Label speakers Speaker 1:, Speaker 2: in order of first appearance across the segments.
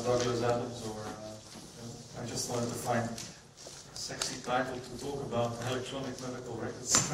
Speaker 1: Douglas Adams, or I just wanted to find a sexy title to talk about electronic medical records.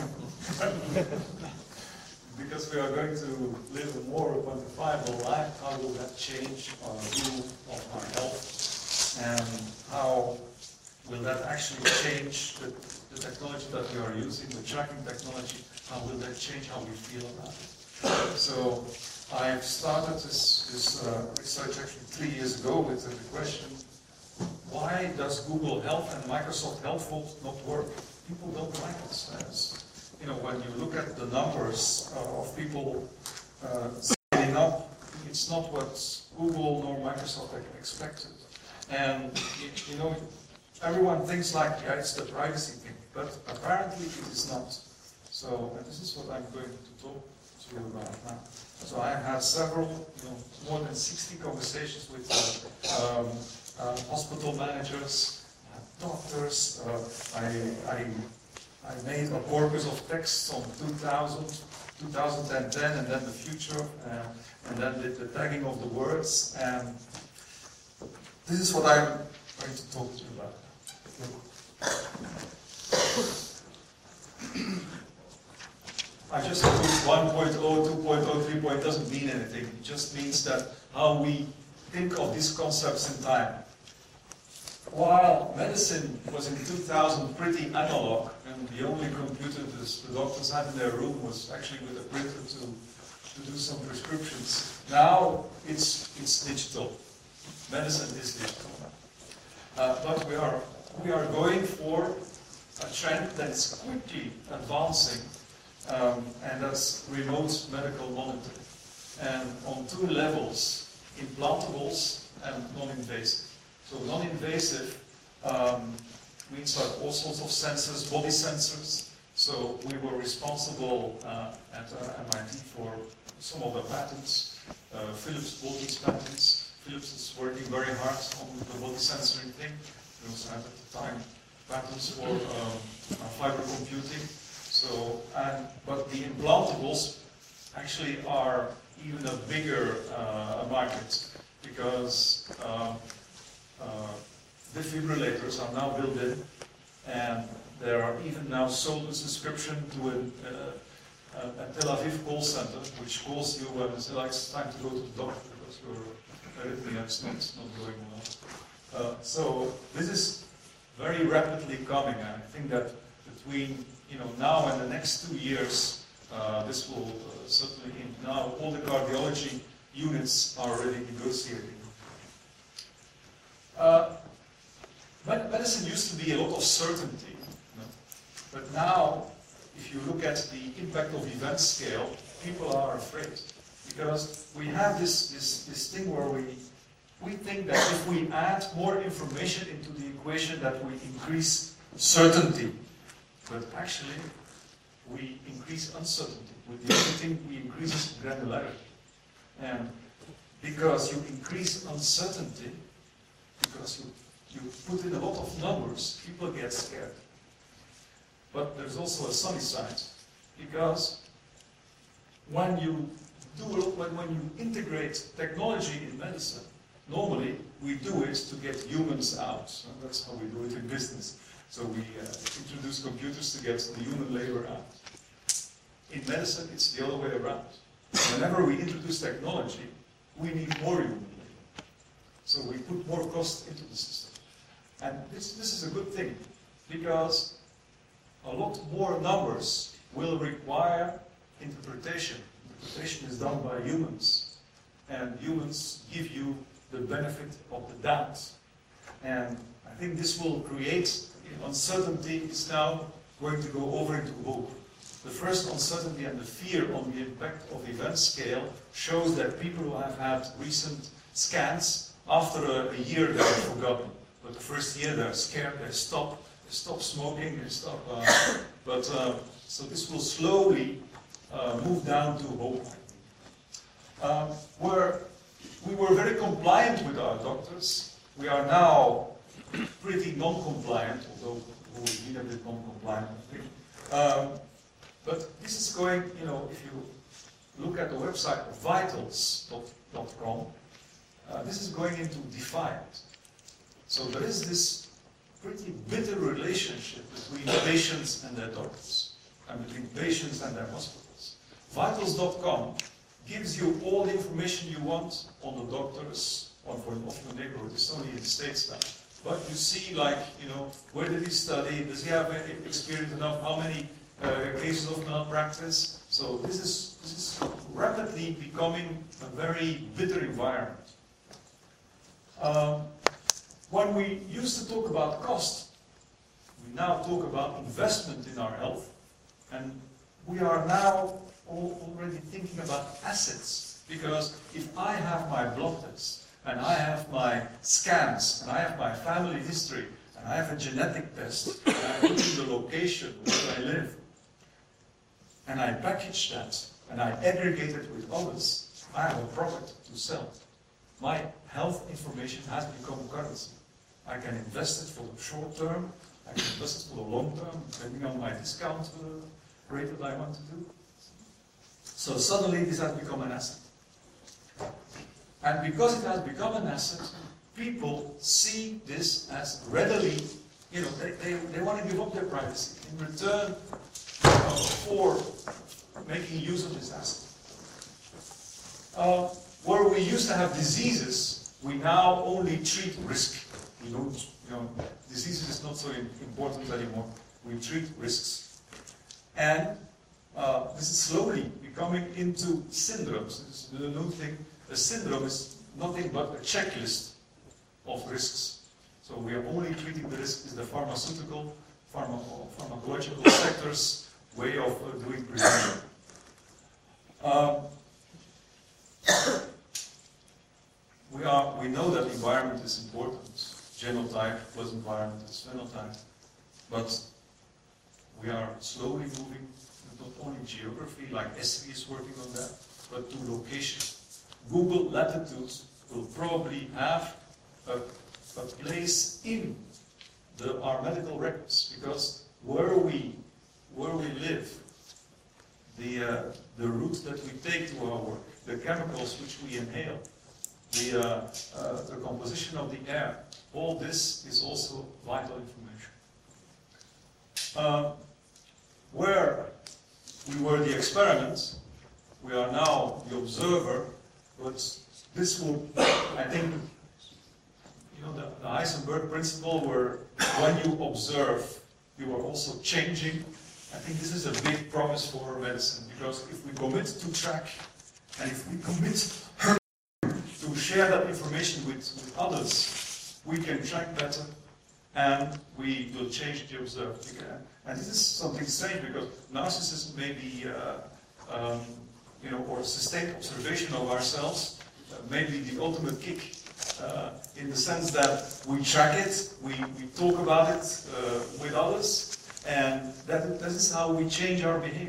Speaker 1: Because we are going to live a more quantifiable life, how will that change our view of our health, and how will that actually change the technology that we are using, the tracking technology, how will that change how we feel about it? So I've started this research actually 3 years ago with the question, why does Google Health and Microsoft Health Vault not work? People don't like it. You know, when you look at the numbers of people signing up, it's not what Google nor Microsoft expected. And, you know, everyone thinks like, yeah, it's the privacy thing, but apparently it is not. So, and this is what I'm going to talk to you about now. So I have had several, you know, more than 60 conversations with hospital managers, doctors. I made a corpus of texts on 2000, 2010, and then the future, and then did the tagging of the words. And this is what I'm going to talk to you about. I just put 1.0, 2.0, 3.0 doesn't mean anything. It just means that how we think of these concepts in time. While medicine was in 2000 pretty analog, and the only computer the doctors had in their room was actually with a printer to do some prescriptions. Now it's digital. Medicine is digital. But we are going for a trend that's quickly advancing, and that's remote medical monitoring. And on 2 levels, implantables and non-invasive. So non-invasive means like all sorts of sensors, body sensors. So we were responsible at MIT for some of the patents. Philips bought these patents. Philips is working very hard on the body sensoring thing. We also had at the time patents for fiber computing. So, but the implantables actually are even a bigger market, because defibrillators are now built in, and there are even now sold a subscription to a Tel Aviv call center, which calls you when it's like time to go to the doctor because your arrhythmia is not going well. So this is very rapidly coming, and I think that between now and the next 2 years, this will certainly, now all the cardiology units are already negotiating. Medicine used to be a lot of certainty, but now, if you look at the impact of event scale, people are afraid, because we have this thing where we think that if we add more information into the equation, that we increase certainty, but actually we increase uncertainty. With the only thing we increase is granularity, and because you increase uncertainty, because you put in a lot of numbers, people get scared. But there's also a sunny side, because when you integrate technology in medicine, normally we do it to get humans out. And that's how we do it in business. So we introduce computers to get the human labor out. In medicine, it's the other way around. Whenever we introduce technology, we need more human labor. So we put more cost into the system. And this is a good thing, because a lot more numbers will require interpretation. Interpretation is done by humans, and humans give you the benefit of the doubt. And I think this will create uncertainty is now going to go over into hope. The first uncertainty and the fear on the impact of event scale shows that people who have had recent scans, after a year they are forgotten. But the first year they're scared, they stop smoking, they stop. So this will slowly move down to hope. We were very compliant with our doctors. We are now pretty non-compliant, although we've been a bit non-compliant, I think. But this is going, if you look at the website vitals.com, this is going into defiant. So there is this pretty bitter relationship between patients and their doctors, and between patients and their hospitals. Vitals.com gives you all the information you want on the doctors, on for the neighborhood. It's only in the States now. But you see, like, you know, where did he study? Does he have experience enough? How many cases of malpractice? So this is rapidly becoming a very bitter environment. When we used to talk about cost, we now talk about investment in our health, and we are now already thinking about assets, because if I have my blood tests, and I have my scans, and I have my family history, and I have a genetic test, and I put in the location where I live, and I package that, and I aggregate it with others, I have a product to sell. My health information has become currency. I can invest it for the short term, I can invest it for the long term, depending on my discount rate that I want to do. So suddenly this has become an asset. And because it has become an asset, people see this as readily, you know, they want to give up their privacy in return for making use of this asset. Where we used to have diseases, we now only treat risk. We don't, you know, diseases is not so important anymore. We treat risks. And this is slowly becoming into syndromes. This is the new thing. A syndrome is nothing but a checklist of risks. So we are only treating the risk in the pharmaceutical, pharmacological sector's way of doing prevention. We know that environment is important. Genotype plus environment is phenotype. But we are slowly moving not only geography, like Esri is working on that, but to location. Google Latitudes will probably have a place in our medical records, because where we live, the route that we take to our work, the chemicals which we inhale, the composition of the air, all this is also vital information. Where we were the experiment, we are now the observer, but this will, I think, you know, the Heisenberg principle, where when you observe, you are also changing. I think this is a big promise for medicine, because if we commit to track, and if we commit to share that information with others, we can track better, and we will change the observed. And this is something strange, because narcissism may be, you know, or sustained observation of ourselves, may be the ultimate kick, in the sense that we track it, we talk about it with others, and that is how we change our behavior.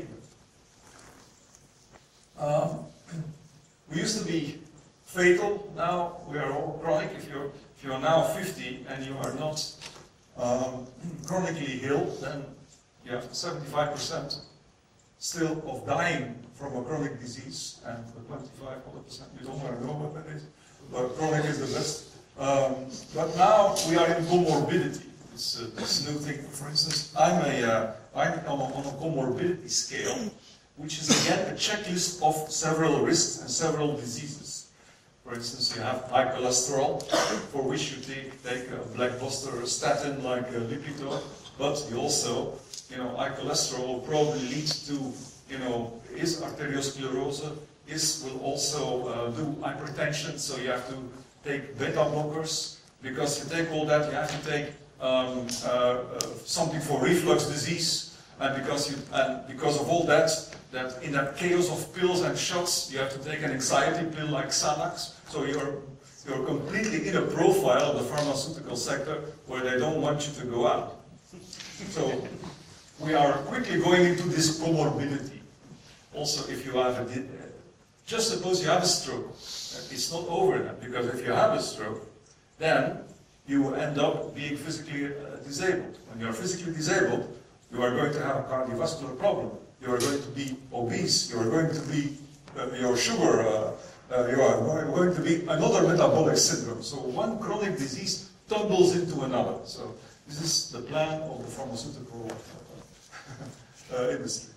Speaker 1: We used to be fatal, now we are all chronic. If you're now 50 and you are not chronically ill, then you have 75% still of dying from a chronic disease, and the 25%, we don't want to know what that is, but chronic is the best. But now we are in comorbidity. This new thing. For instance, I'm on a comorbidity scale, which is again a checklist of several risks and several diseases. For instance, you have high cholesterol, for which you take a blockbuster statin like Lipitor, but you also, you know, high cholesterol will probably lead to, you know, is arteriosclerosis, will also do hypertension, so you have to take beta blockers. Because you take all that, you have to take something for reflux disease, and because of all that in that chaos of pills and shots, you have to take an anxiety pill like Xanax. So you're completely in a profile of the pharmaceutical sector where they don't want you to go out. So we are quickly going into this comorbidity. Also, if you have just suppose you have a stroke, it's not over then, because if you have a stroke, then you will end up being physically disabled. When you are physically disabled, you are going to have a cardiovascular problem. You are going to be obese. You are going to be, your sugar you are going to be another metabolic syndrome. So one chronic disease tumbles into another. So this is the plan of the pharmaceutical industry.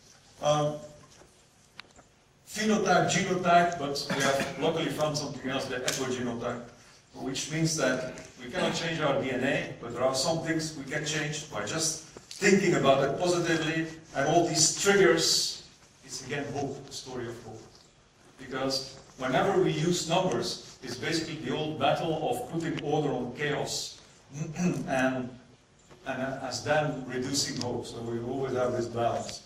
Speaker 1: Phenotype, genotype, but we have luckily found something else, the epigenotype, which means that we cannot change our DNA, but there are some things we can change by just thinking about it positively, and all these triggers, it's again hope, the story of hope. Because whenever we use numbers, it's basically the old battle of putting order on chaos, and as then reducing hope, so we always have this balance.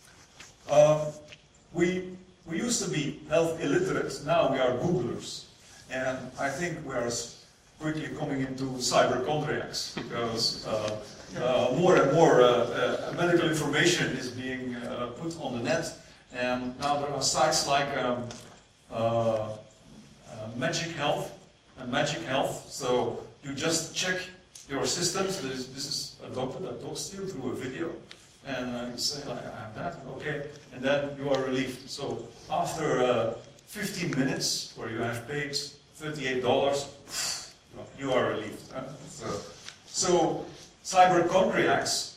Speaker 1: We used to be health illiterate, now we are Googlers. And I think we are quickly coming into cyberchondriacs, because more and more medical information is being put on the net. And now there are sites like Magic Health, so you just check your systems. This is a doctor that talks to you through a video. And you say, I have that, okay, and then you are relieved. So after 15 minutes, where you have paid $38, you are relieved. So cyberchondriacs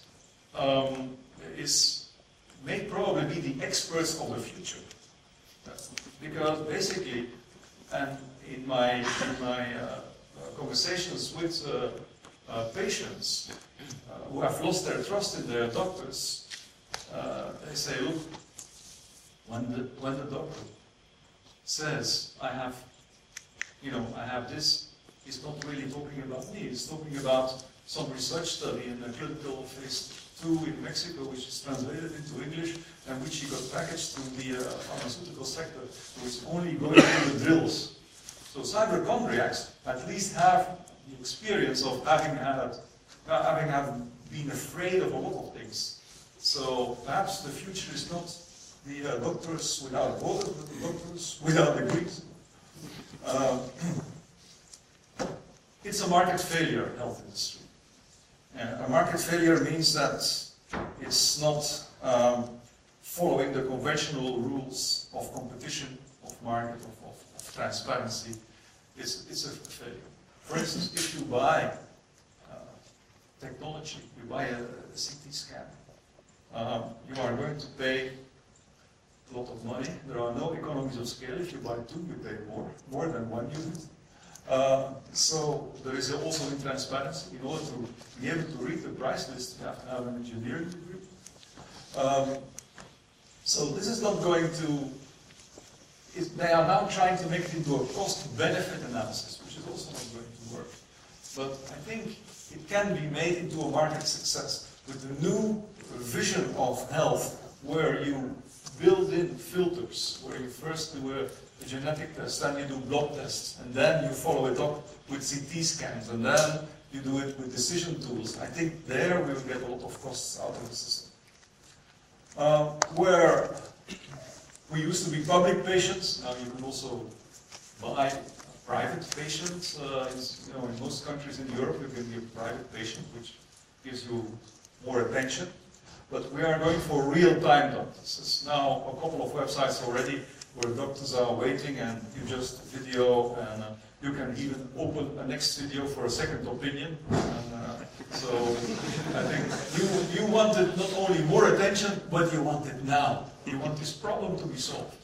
Speaker 1: may probably be the experts of the future. Because basically, and in my conversations with patients who have lost their trust in their doctors, they say, look, when the doctor says, I have this, he's not really talking about me, he's talking about some research study in a clinical phase 2 in Mexico, which is translated into English, and which he got packaged to the pharmaceutical sector, so it's only going through the drills. So cyberchondriacs at least have the experience of having been afraid of a lot of things. So perhaps the future is not the doctors without borders, but the doctors without degrees. It's a market failure, health industry. A market failure means that it's not following the conventional rules of competition, of market, of transparency. It's a failure. For instance, if you buy technology, you buy a CT scan, you are going to pay a lot of money. There are no economies of scale. If you buy 2, you pay more than 1 unit. So there is also intransparency. In order to be able to read the price list, you have to have an engineering degree. So this is not going to... They are now trying to make it into a cost-benefit analysis, which is also not going to work. But I think it can be made into a market success with the new vision of health, where you build in filters, where you first do a genetic test, then you do blood tests, and then you follow it up with CT scans, and then you do it with decision tools. I think there we will get a lot of costs out of the system. Where we used to be public patients, now you can also buy a private patient. In most countries in Europe you can be a private patient, which gives you more attention. But we are going for real-time doctors. There's now a couple of websites already where doctors are waiting and you just video, and you can even open a next video for a second opinion. And, so I think you wanted not only more attention, but you want it now. You want this problem to be solved.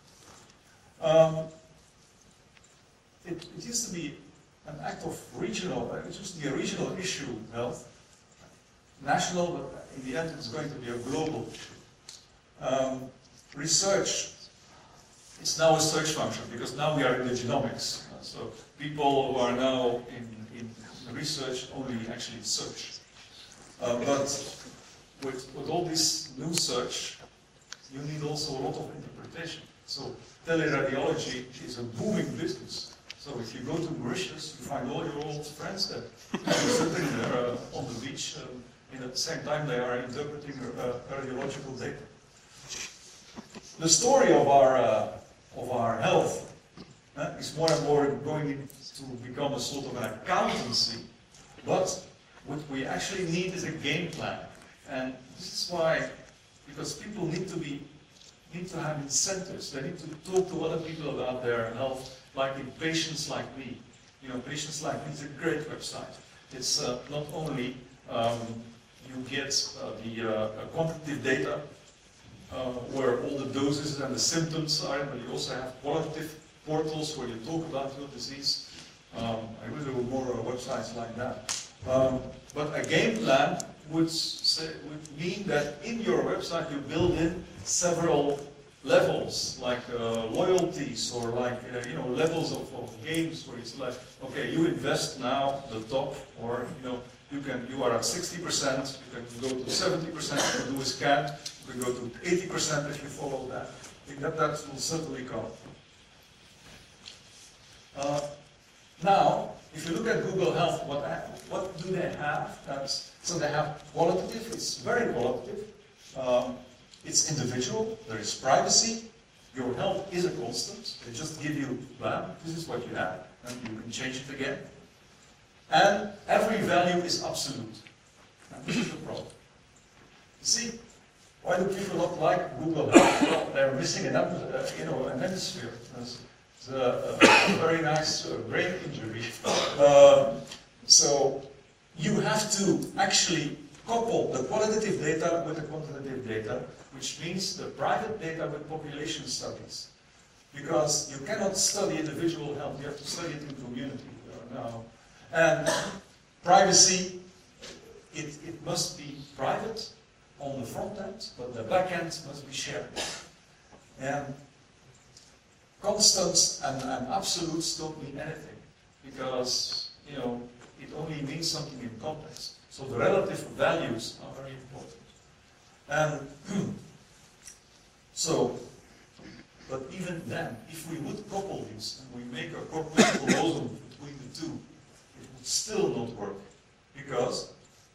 Speaker 1: It used to be an act of regional, it used to be a regional issue, health. National, but in the end it's going to be a global issue. Research, it's now a search function, because now we are in the genomics. So people who are now in research only actually search. But with all this new search, you need also a lot of interpretation. So teleradiology is a booming business. So if you go to Mauritius, you find all your old friends there. You're sitting there on the beach, and at the same time they are interpreting radiological data. The story of our health is more and more going to become a sort of an accountancy, but what we actually need is a game plan. And this is why, because people need need to have incentives. They need to talk to other people about their health, like in Patients Like Me. You know, Patients Like Me is a great website. It's not only you get the quantitative data where all the doses and the symptoms are, but you also have qualitative portals where you talk about your disease. I wish there were more websites like that. But a game plan would mean that in your website you build in several levels, like loyalties or like levels of games where it's like, okay, you invest now the top, or you are at 60%, you can go to 70%, you can do a scan, you can go to 80% if you follow that. I think that will certainly come. Now, if you look at Google Health, what do they have? So they have qualitative, it's very qualitative. It's individual, there is privacy, your health is a constant. They just give you, bam, this is what you have, and you can change it again. And every value is absolute. And this is the problem. You see, why do people not like Google Health? Well, they're missing an hemisphere. It's a very nice brain injury. So you have to actually couple the qualitative data with the quantitative data, which means the private data with population studies. Because you cannot study individual health, you have to study it in community now. And privacy, it must be private on the front end, but the back end must be shared. And constants and absolutes don't mean anything, because it only means something in context. So the relative values are very important. And but even then, if we would couple these and we make a corpus callosum between the two, it would still not work, because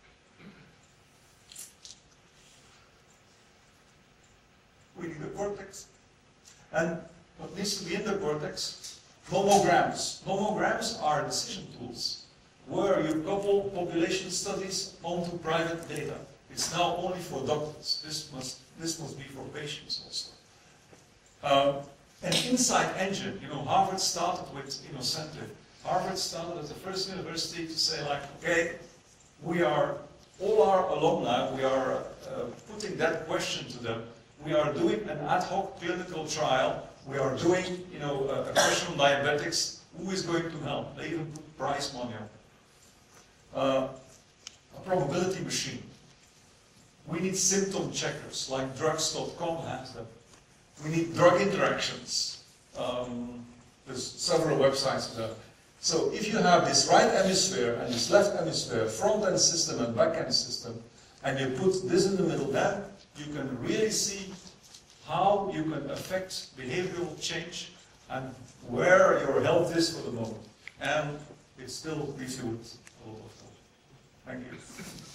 Speaker 1: we need a cortex. And what needs to be in the cortex? Nomograms. Nomograms are decision tools where you couple population studies onto private data. It's now only for doctors. This must be for patients also. An insight engine. Harvard started with Innocentive. Harvard started as the first university to say, like, okay, all our alumni, we are putting that question to them. We are doing an ad hoc clinical trial. We are doing, a question on diabetics. Who is going to help? They even put prize money on. A probability machine. We need symptom checkers, like drugs.com has them. We need drug interactions. There's several websites for that. So if you have this right hemisphere and this left hemisphere, front-end system and back-end system, and you put this in the middle, then you can really see how you can affect behavioral change and where your health is for the moment. And it still leaves you with a lot of thought. Thank you.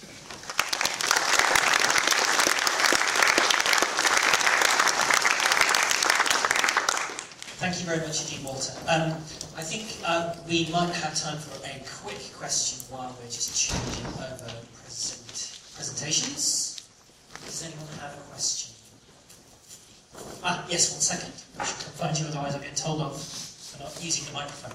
Speaker 2: Thank you very much indeed, Walter. I think we might have time for a quick question while we're just changing over presentations. Does anyone have a question? Yes, 1 second. I should find you, otherwise I'll get told off for not using the microphone.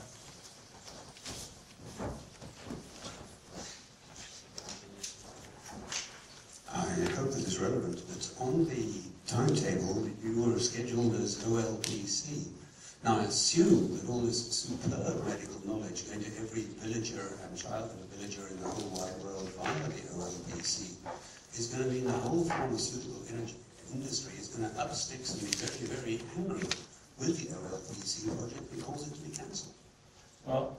Speaker 3: I hope this is relevant, but on the timetable you were scheduled as OLPC. Now I assume that all this superb medical knowledge going to every villager and child of a villager in the whole wide world via the OLPC is going to mean the whole pharmaceutical industry is going to up sticks and be very, very angry with the OLPC project and cause it to be cancelled.
Speaker 1: Well,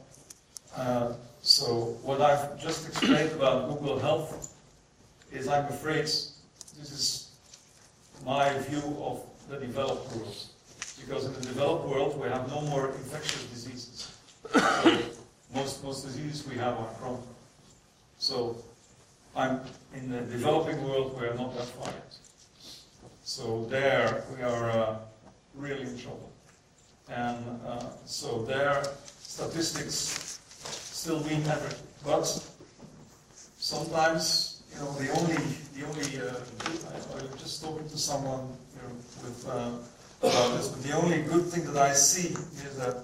Speaker 1: so what I've just explained about Google Health is, I'm afraid, this is my view of the developed world. Because in the developed world we have no more infectious diseases. So most diseases we have are chronic. So in the developing world we are not that far yet. So there we are really in trouble. And so there statistics still mean everything. But sometimes, the only I was just talking to someone, about this, but the only good thing that I see is that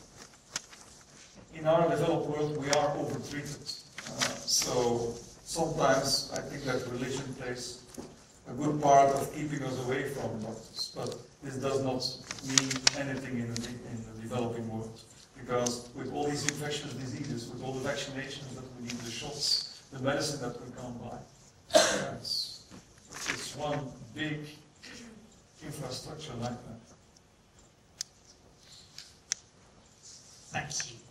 Speaker 1: in our developed world we are over-treated. So sometimes I think that religion plays a good part of keeping us away from doctors, but this does not mean anything in the developing world. Because with all these infectious diseases, with all the vaccinations that we need, the shots, the medicine that we can't buy, it's one big infrastructure nightmare.
Speaker 2: Thank you.